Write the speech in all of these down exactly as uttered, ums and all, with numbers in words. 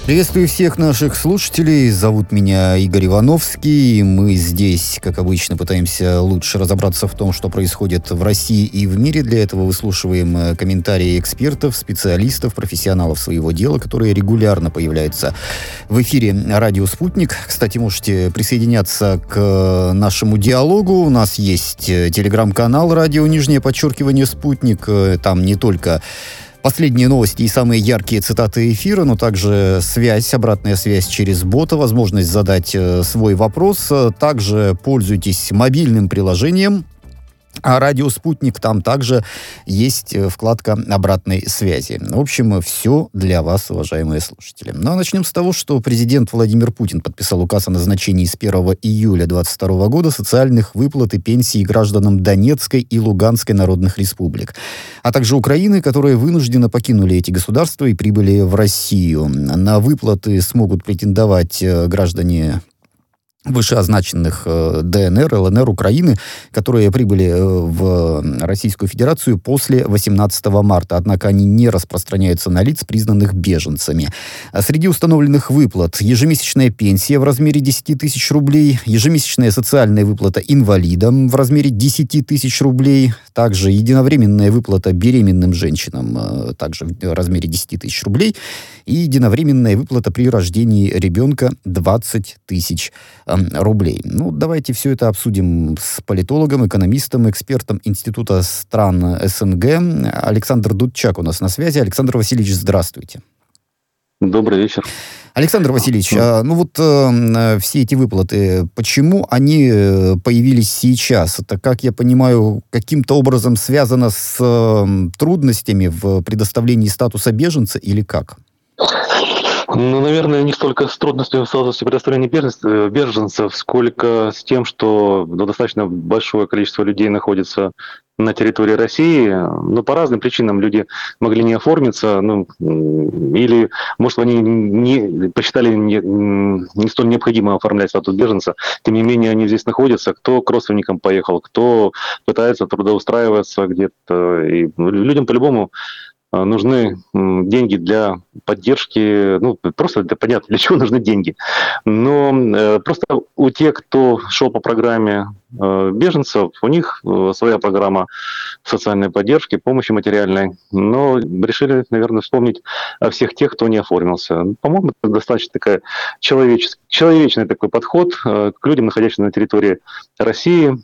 Приветствую всех наших слушателей. Зовут меня Игорь Ивановский. Мы здесь, как обычно, пытаемся лучше разобраться в том, что происходит в России и в мире. Для этого выслушиваем комментарии экспертов, специалистов, профессионалов своего дела, которые регулярно появляются в эфире «Радио Спутник». Кстати, можете присоединяться к нашему диалогу. У нас есть телеграм-канал «Радио Нижнее подчеркивание Спутник». Там не только последние новости и самые яркие цитаты эфира, но также связь, обратная связь через бота, возможность задать э, свой вопрос. Также пользуйтесь мобильным приложением. А «Радио Спутник», там также есть вкладка обратной связи. В общем, все для вас, уважаемые слушатели. Ну, а начнем с того, что президент Владимир Путин подписал указ о назначении с первого июля двадцать второго года социальных выплат и пенсий гражданам Донецкой и Луганской народных республик, а также Украины, которые вынужденно покинули эти государства и прибыли в Россию. На выплаты смогут претендовать граждане вышеозначенных э, ДНР, ЛНР, Украины, которые прибыли э, в Российскую Федерацию после восемнадцатого марта. Однако они не распространяются на лиц, признанных беженцами. А среди установленных выплат: ежемесячная пенсия в размере десять тысяч рублей, ежемесячная социальная выплата инвалидам в размере десять тысяч рублей, также единовременная выплата беременным женщинам э, также в размере десять тысяч рублей и единовременная выплата при рождении ребенка двадцать тысяч рублей. Ну, давайте все это обсудим с политологом, экономистом, экспертом Института стран СНГ. Александр Дудчак у нас на связи. Александр Васильевич, здравствуйте. Добрый вечер. Александр Васильевич, а, ну вот э, все эти выплаты, почему они появились сейчас? Это, как я понимаю, каким-то образом связано с э, трудностями в предоставлении статуса беженца или как? Ну, наверное, не столько с трудностями в статусе предоставления беженцев, беженцев, сколько с тем, что ну, достаточно большое количество людей находится на территории России, но по разным причинам люди могли не оформиться, ну, или, может, они не посчитали не, не столь необходимо оформлять статус беженца, тем не менее они здесь находятся, кто к родственникам поехал, кто пытается трудоустраиваться где-то, и людям по-любому нужны деньги для поддержки, ну, просто это понятно, для чего нужны деньги. Но э, просто у тех, кто шел по программе э, беженцев, у них э, своя программа социальной поддержки, помощи материальной. Но решили, наверное, вспомнить о всех тех, кто не оформился. По-моему, это достаточно такая человеческий, человечный такой подход э, к людям, находящимся на территории России.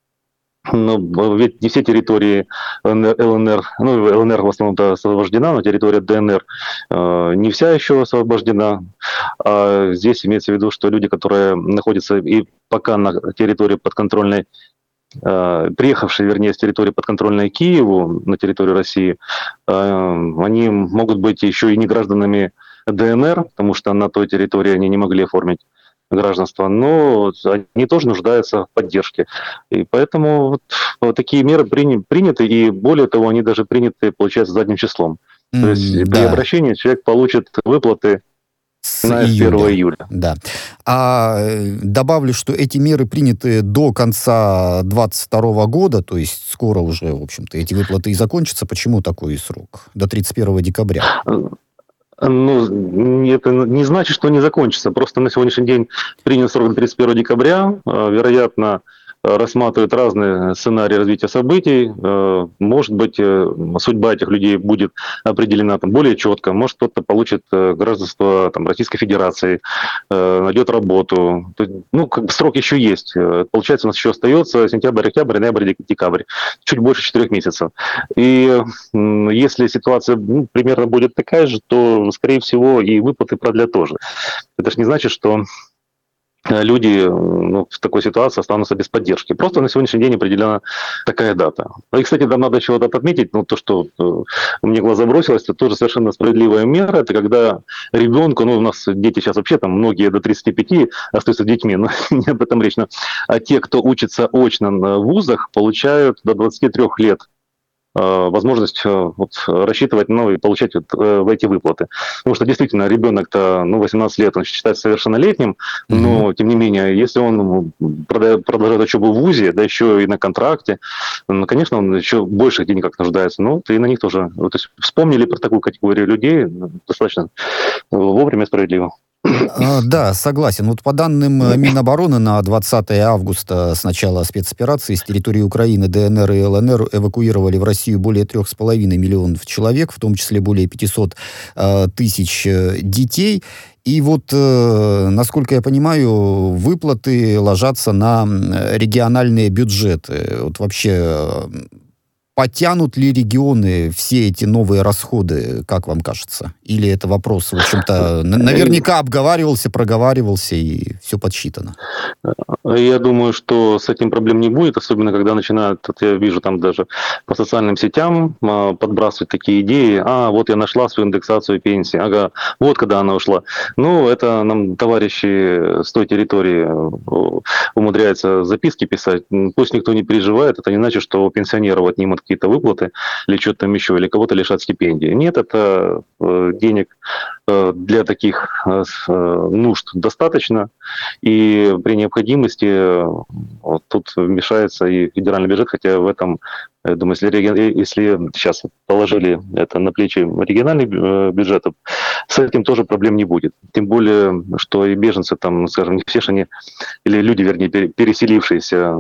Но ведь не все территории ЛНР, ну, ЛНР в основном-то освобождена, но территория ДНР э, не вся еще освобождена. А здесь имеется в виду, что люди, которые находятся и пока на территории подконтрольной, э, приехавшие, вернее, с территории подконтрольной Киеву, на территорию России, э, они могут быть еще и не гражданами ДНР, потому что на той территории они не могли оформить гражданства, но они тоже нуждаются в поддержке. И поэтому вот, вот такие меры приня- приняты, и более того, они даже приняты, получается, задним числом. Mm, То есть да. При обращении человек получит выплаты с на первого июля. Да. А добавлю, что эти меры приняты до конца двадцать второго года, то есть скоро уже, в общем-то, эти выплаты и закончатся. Почему такой срок? До тридцать первого декабря. Ну, это не значит, что не закончится. Просто на сегодняшний день принят срок тридцать первого декабря. Вероятно, рассматривают разные сценарии развития событий. Может быть, судьба этих людей будет определена там более четко. Может, кто-то получит гражданство там, Российской Федерации, найдет работу. Ну, как бы срок еще есть. Получается, у нас еще остается сентябрь, октябрь, ноябрь, декабрь. Чуть больше четырех месяцев. И если ситуация ну, примерно будет такая же, то, скорее всего, и выплаты продлят тоже. Это же не значит, что люди ну, в такой ситуации останутся без поддержки. Просто на сегодняшний день определена такая дата. И, кстати, там надо еще вот отметить, ну, то, что э, мне в глаза бросилось, это тоже совершенно справедливая мера. Это когда ребенку, ну, у нас дети сейчас вообще там многие до тридцати пяти остаются детьми, но не об этом речь. Но, а те, кто учится очно в вузах, получают до двадцати трёх лет возможность вот, рассчитывать, ну, и получать вот, в эти выплаты. Потому что действительно ребенок-то, ну, восемнадцать лет, он считается совершеннолетним, но, mm-hmm. тем не менее, если он продолжает учебу в вузе, да еще и на контракте, ну, конечно, он еще больше денег нуждается. Ну, и на них тоже. То есть вспомнили про такую категорию людей достаточно вовремя, справедливо. Да, согласен. Вот по данным Минобороны на двадцатое августа с начала спецоперации с территории Украины, ДНР и ЛНР эвакуировали в Россию более трех с половиной миллионов человек, в том числе более пятьсот э, тысяч детей. И вот, э, насколько я понимаю, выплаты ложатся на региональные бюджеты. Вот вообще, э, потянут ли регионы все эти новые расходы, как вам кажется? Или это вопрос, в общем-то, наверняка обговаривался, проговаривался и все подсчитано? Я думаю, что с этим проблем не будет, особенно когда начинают, вот я вижу там даже по социальным сетям подбрасывать такие идеи. А, вот я нашла свою индексацию пенсии. Ага, вот когда она ушла. Ну, это нам товарищи с той территории умудряются записки писать. Пусть никто не переживает, это не значит, что у пенсионеров отнимут какие-то выплаты или что-то там еще, или кого-то лишат стипендии. Нет, это э, денег э, для таких э, нужд достаточно, и при необходимости э, вот, тут вмешается и федеральный бюджет, хотя в этом, я думаю, если, если сейчас положили это на плечи региональных бюджетов, с этим тоже проблем не будет. Тем более, что и беженцы там, скажем, не все же они, или люди, вернее, переселившиеся,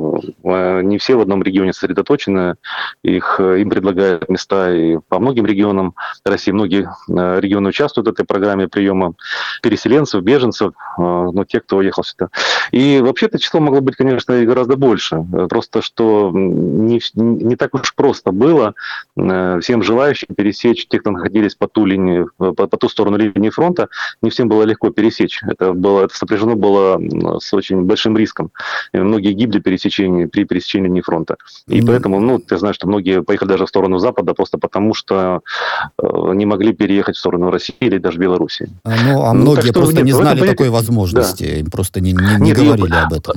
не все в одном регионе сосредоточены, их, им предлагают места и по многим регионам России. Многие регионы участвуют в этой программе приема переселенцев, беженцев, ну, те, кто уехал сюда. И вообще это число могло быть, конечно, и гораздо больше. Просто что не, не так уж просто было всем желающим пересечь, те, кто находились по ту линию, по, по ту сторону линии фронта, не всем было легко пересечь. Это, было, это сопряжено было с очень большим риском. И многие гибли пересечении, при пересечении линии фронта. И mm-hmm. поэтому, ну, ты знаешь, что многие поехали даже в сторону Запада просто потому, что э, не могли переехать в сторону России или даже Белоруссии. Ну, а многие ну, просто нет, не знали такой возможности, да. им просто не, не, не нет, говорили я... об этом.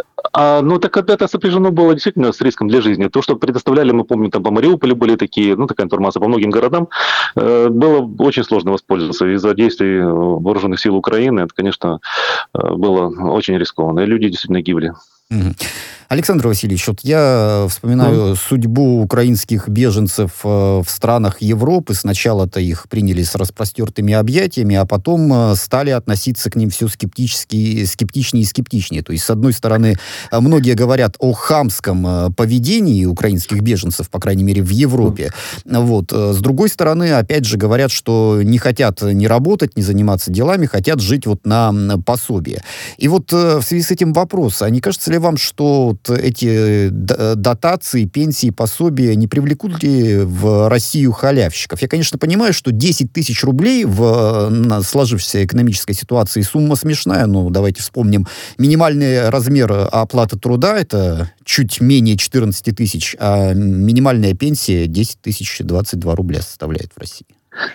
А, ну, так это сопряжено было действительно с риском для жизни. То, что предоставляли, мы помним, там по Мариуполю были такие, ну, такая информация по многим городам, э, было очень сложно воспользоваться. Из-за действий вооруженных сил Украины, это, конечно, было очень рискованно. И люди действительно гибли. Александр Васильевич, вот я вспоминаю mm. судьбу украинских беженцев в странах Европы. Сначала-то их приняли с распростертыми объятиями, а потом стали относиться к ним все скептически, скептичнее и скептичнее. То есть, с одной стороны, многие говорят о хамском поведении украинских беженцев, по крайней мере, в Европе. Mm. Вот. С другой стороны, опять же, говорят, что не хотят ни работать, ни заниматься делами, хотят жить вот на пособие. И вот в связи с этим вопрос, а не кажется ли вам, что эти дотации, пенсии, пособия не привлекут ли в Россию халявщиков? Я, конечно, понимаю, что десять тысяч рублей в сложившейся экономической ситуации сумма смешная, но давайте вспомним, минимальный размер оплаты труда — это чуть менее четырнадцать тысяч, а минимальная пенсия десять тысяч двадцать два рубля составляет в России.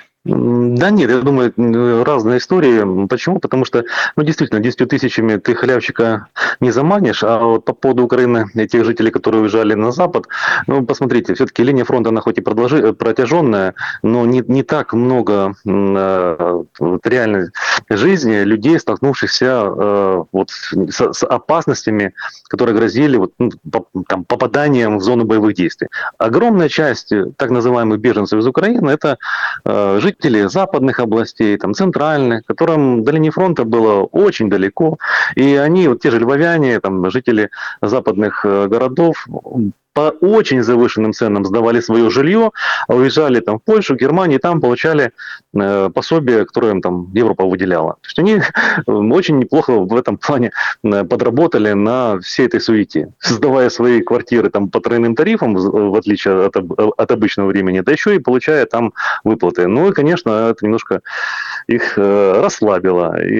Да нет, я думаю, разные истории. Почему? Потому что, ну, действительно, десятью тысячами ты халявщика не заманишь, а вот по поводу Украины, этих жителей, которые уезжали на Запад, ну, посмотрите, все-таки линия фронта, она хоть и продолжи, протяженная, но не, не так много э, вот, реальной жизни людей, столкнувшихся э, вот, с, с опасностями, которые грозили вот, ну, по, там, попаданием в зону боевых действий. Огромная часть так называемых беженцев из Украины — это э, жители западных областей, там, центральных, которым до линии фронта было очень далеко, и они, вот те же львовяне, там, жители западных э, городов, по очень завышенным ценам сдавали свое жилье, а уезжали там в Польшу, Германию, и там получали э, пособие, которое им там Европа выделяла. То есть они очень неплохо в этом плане подработали на всей этой суете, сдавая свои квартиры там по тройным тарифам, в отличие от, от обычного времени, да еще и получая там выплаты. Ну и, конечно, это немножко их э, расслабило. И,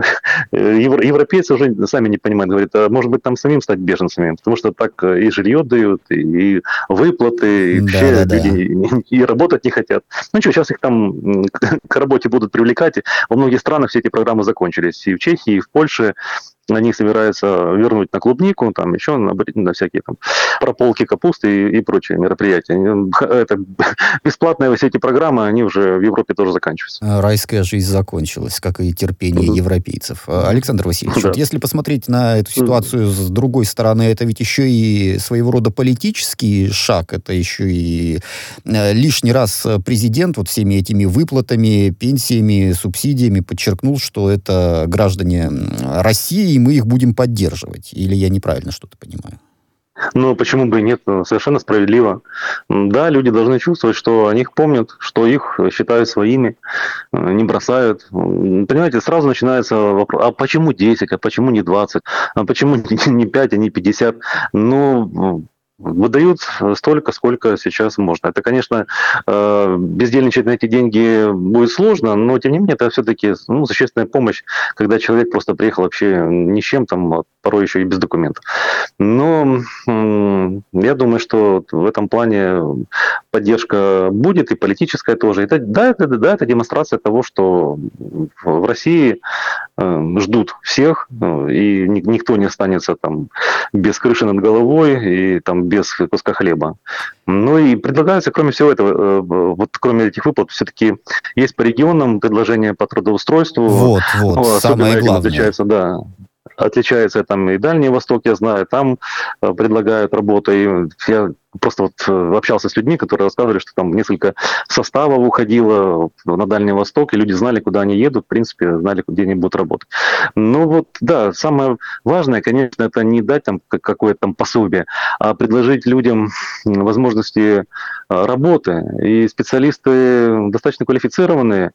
э, европейцы уже сами не понимают, говорят, а может быть там самим стать беженцами, потому что так и жилье дают, и выплаты, и да, все да, люди да. И, и работать не хотят. Ну что, сейчас их там к работе будут привлекать. Во многих странах все эти программы закончились. И в Чехии, и в Польше, на них собираются вернуть на клубнику, там еще на, на всякие там прополки капусты и, и прочие мероприятия. Это бесплатные все эти программы, они уже в Европе тоже заканчиваются. Райская жизнь закончилась, как и терпение mm-hmm. европейцев. Александр Васильевич, да. вот если посмотреть на эту ситуацию mm-hmm. с другой стороны, это ведь еще и своего рода политический шаг, это еще и лишний раз президент вот всеми этими выплатами, пенсиями, субсидиями подчеркнул, что это граждане России, и мы их будем поддерживать. Или я неправильно что-то понимаю? Ну, почему бы и нет? Совершенно справедливо. Да, люди должны чувствовать, что они их помнят, что их считают своими, не бросают. Понимаете, сразу начинается вопрос, а почему десять, а почему не двадцать, а почему не пять, а не пятьдесят? Ну... Выдают столько, сколько сейчас можно. Это, конечно, бездельничать на эти деньги будет сложно, но, тем не менее, это все-таки ну, существенная помощь, когда человек просто приехал вообще ни с чем, там, порой еще и без документов. Но я думаю, что в этом плане поддержка будет, и политическая тоже. Это, да, это, да, это демонстрация того, что в России ждут всех, и никто не останется там без крыши над головой, и там без куска хлеба. Ну и предлагается, кроме всего этого, вот кроме этих выплат, все-таки есть по регионам предложения по трудоустройству. Вот, вот, ну, самое главное. Отличается, да, отличается там и Дальний Восток, я знаю, там предлагают работу. И я просто вот общался с людьми, которые рассказывали, что там несколько составов уходило на Дальний Восток, и люди знали, куда они едут, в принципе, знали, где они будут работать. Ну вот, да, самое важное, конечно, это не дать там какое-то там пособие, а предложить людям возможности работы. И специалисты достаточно квалифицированные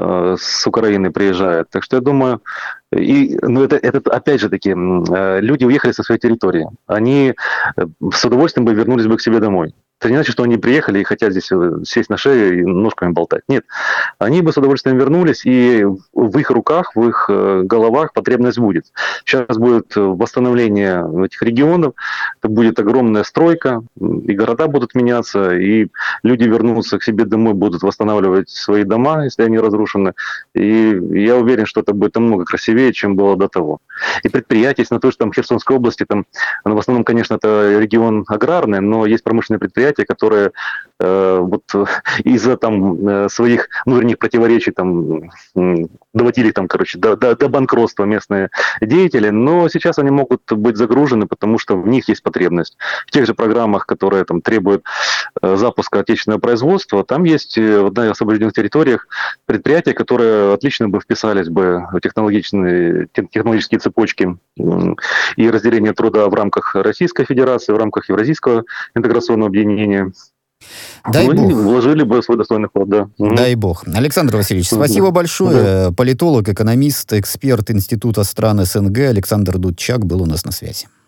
с Украины приезжают. Так что я думаю, и, ну это, это опять же таки, люди уехали со своей территории. Они с удовольствием бы вернулись бы к себе домой. Это не значит, что они приехали и хотят здесь сесть на шею и ножками болтать. Нет. Они бы с удовольствием вернулись, и в их руках, в их головах потребность будет. Сейчас будет восстановление этих регионов, это будет огромная стройка, и города будут меняться, и люди вернутся к себе домой, будут восстанавливать свои дома, если они разрушены. И я уверен, что это будет намного красивее, чем было до того. И предприятия, если на то, что там в Херсонской области, там, ну, в основном, конечно, это регион аграрный, но есть промышленные предприятия, которые э, вот из-за там э, своих внутренних противоречий там э, доводили там, короче, до, до, до банкротства местные деятели, но сейчас они могут быть загружены, потому что в них есть потребность. В тех же программах, которые там требуют э, запуска отечественного производства, там есть э, на освобожденных территориях предприятия, которые отлично бы вписались бы в технологичные, технологические цепочки э, и разделение труда в рамках Российской Федерации, в рамках Евразийского интеграционного объединения. Дай Вы бог. вложили бы свой достойный вклад, да. Дай бог. Александр Васильевич, спасибо большое. Да. Политолог, экономист, эксперт Института стран СНГ Александр Дудчак был у нас на связи.